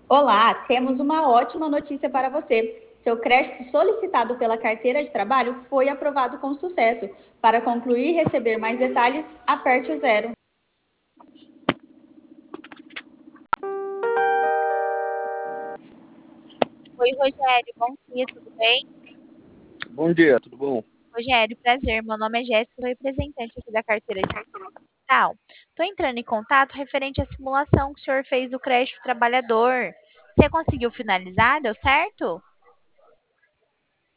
Olá, temos uma ótima notícia para você. Seu crédito solicitado pela carteira de trabalho foi aprovado com sucesso. Para concluir e receber mais detalhes, aperte o zero. Oi, Rogério, bom dia, tudo bem? Bom dia, tudo bom? Rogério, prazer. Meu nome é Jéssica, sou representante aqui da carteira digital. Estou entrando em contato referente à simulação que o senhor fez do crédito trabalhador. Você conseguiu finalizar? Deu certo?